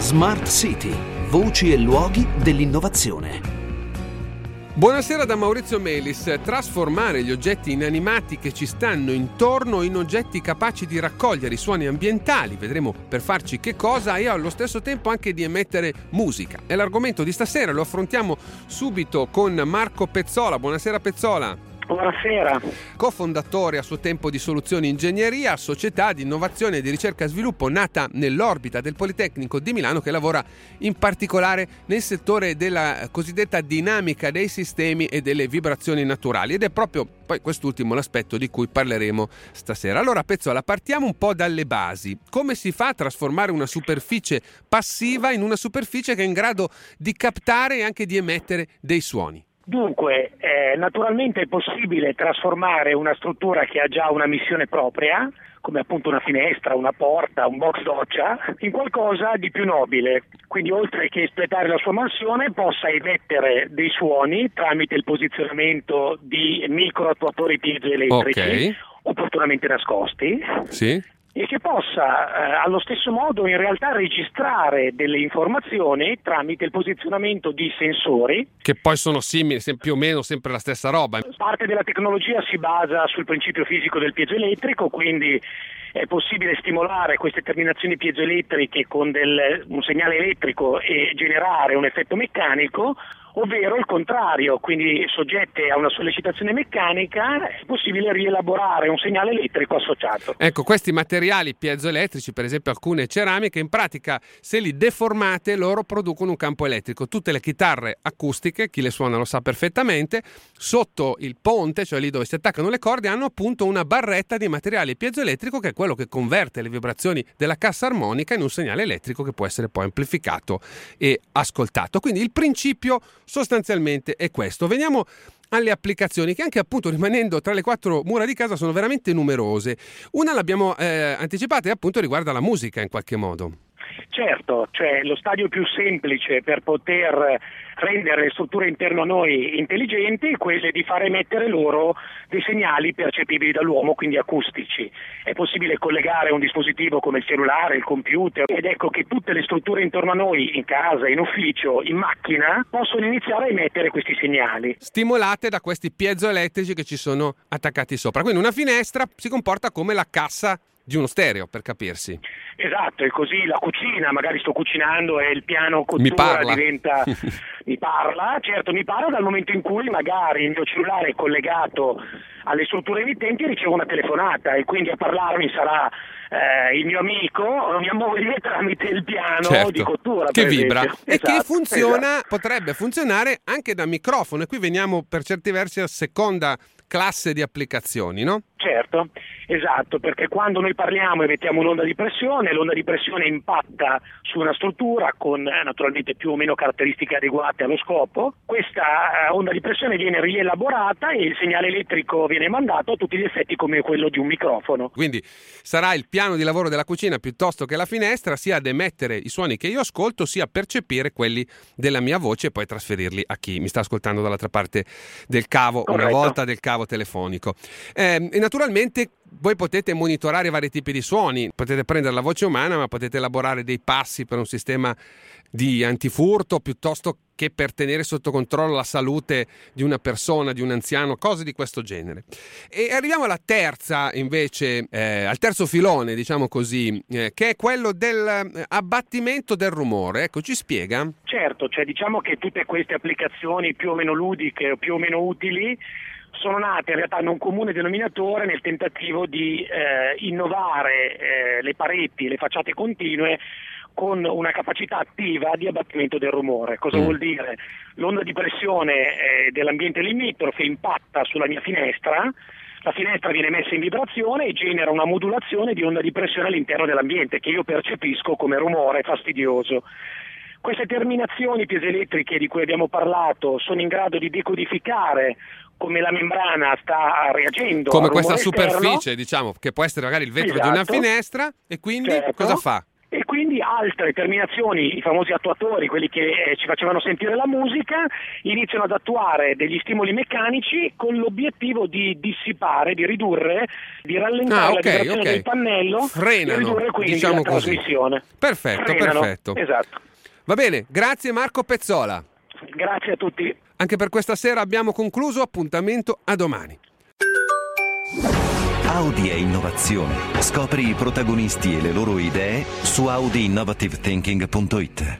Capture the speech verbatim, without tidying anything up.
Smart City, voci e luoghi dell'innovazione. Buonasera da Maurizio Melis. Trasformare gli oggetti inanimati che ci stanno intorno in oggetti capaci di raccogliere i suoni ambientali, vedremo per farci che cosa, e allo stesso tempo anche di emettere musica. È l'argomento di stasera, lo affrontiamo subito con Marco Pezzola. Buonasera Pezzola. Buonasera. Cofondatore a suo tempo di Soluzioni Ingegneria, società di innovazione, di ricerca e sviluppo nata nell'orbita del Politecnico di Milano, che lavora in particolare nel settore della cosiddetta dinamica dei sistemi e delle vibrazioni naturali, ed è proprio poi quest'ultimo l'aspetto di cui parleremo stasera. Allora Pezzola, partiamo un po' dalle basi. Come si fa a trasformare una superficie passiva in una superficie che è in grado di captare e anche di emettere dei suoni? Dunque, eh, naturalmente è possibile trasformare una struttura che ha già una missione propria, come appunto una finestra, una porta, un box doccia, in qualcosa di più nobile. Quindi oltre che espletare la sua mansione, possa emettere dei suoni tramite il posizionamento di microattuatori piezoelettrici, okay, opportunamente nascosti. Sì. E che possa eh, allo stesso modo in realtà registrare delle informazioni tramite il posizionamento di sensori che poi sono simili, più o meno sempre la stessa roba. Parte della tecnologia si basa sul principio fisico del piezoelettrico, quindi è possibile stimolare queste terminazioni piezoelettriche con del, un segnale elettrico e generare un effetto meccanico, ovvero il contrario, quindi soggette a una sollecitazione meccanica è possibile rielaborare un segnale elettrico associato. Ecco, questi materiali piezoelettrici, per esempio alcune ceramiche, in pratica se li deformate loro producono un campo elettrico. Tutte le chitarre acustiche, chi le suona lo sa perfettamente, sotto il ponte, cioè lì dove si attaccano le corde, hanno appunto una barretta di materiale piezoelettrico che è quello che converte le vibrazioni della cassa armonica in un segnale elettrico che può essere poi amplificato e ascoltato. Quindi il principio sostanzialmente è questo. Veniamo alle applicazioni che, anche appunto rimanendo tra le quattro mura di casa, sono veramente numerose. Una l'abbiamo eh, anticipata e appunto riguarda la musica in qualche modo. Certo, cioè lo stadio più semplice per poter rendere le strutture intorno a noi intelligenti è quello di far emettere loro dei segnali percepibili dall'uomo, quindi acustici. È possibile collegare un dispositivo come il cellulare, il computer, ed ecco che tutte le strutture intorno a noi, in casa, in ufficio, in macchina, possono iniziare a emettere questi segnali. Stimolate da questi piezoelettrici che ci sono attaccati sopra. Quindi una finestra si comporta come la cassa di uno stereo, per capirsi. Esatto, e così la cucina, magari sto cucinando e il piano mi cottura parla. diventa mi parla, certo mi parla dal momento in cui magari il mio cellulare è collegato alle strutture emittenti e ricevo una telefonata, e quindi a parlarmi sarà eh, il mio amico o mia moglie tramite il piano, certo, di cottura che vibra, esempio. E Esatto, che funziona, esatto. Potrebbe funzionare anche da microfono, e qui veniamo per certi versi a seconda classe di applicazioni, no? Certo, esatto, perché quando noi parliamo emettiamo un'onda di pressione, l'onda di pressione impatta su una struttura con eh, naturalmente più o meno caratteristiche adeguate allo scopo. Questa eh, onda di pressione viene rielaborata e il segnale elettrico viene mandato a tutti gli effetti come quello di un microfono. Quindi sarà il piano di lavoro della cucina piuttosto che la finestra, sia ad emettere i suoni che io ascolto, sia a percepire quelli della mia voce e poi trasferirli a chi mi sta ascoltando dall'altra parte del cavo. Corretto. Una volta del cavo telefonico. Eh, e naturalmente voi potete monitorare vari tipi di suoni, potete prendere la voce umana, ma potete elaborare dei passi per un sistema di antifurto piuttosto che per tenere sotto controllo la salute di una persona, di un anziano, cose di questo genere. E arriviamo alla terza invece, eh, al terzo filone, diciamo così, eh, che è quello dell'abbattimento del rumore. Ecco, ci spiega? Certo, cioè diciamo che tutte queste applicazioni più o meno ludiche o più o meno utili sono nate in realtà in un comune denominatore nel tentativo di eh, innovare eh, le pareti e le facciate continue con una capacità attiva di abbattimento del rumore. Cosa mm. vuol dire? L'onda di pressione eh, dell'ambiente limitrofe impatta sulla mia finestra, la finestra viene messa in vibrazione e genera una modulazione di onda di pressione all'interno dell'ambiente che io percepisco come rumore fastidioso. Queste terminazioni piezoelettriche di cui abbiamo parlato sono in grado di decodificare come la membrana sta reagendo come al questa rumore superficie, esterno, diciamo, che può essere magari il vetro esatto, di una finestra, e quindi certo. cosa fa? E quindi quindi altre terminazioni, i famosi attuatori, quelli che eh, ci facevano sentire la musica, iniziano ad attuare degli stimoli meccanici con l'obiettivo di dissipare, di ridurre, di rallentare Ah, la ok, vibrazione ok. del pannello, Frenano, e ridurre quindi diciamo la così. trasmissione. Perfetto, Frenano, perfetto. esatto. Va bene, grazie Marco Pezzola. Grazie a tutti. Anche per questa sera abbiamo concluso, appuntamento a domani. Audi è innovazione. Scopri i protagonisti e le loro idee su audi innovative thinking punto it.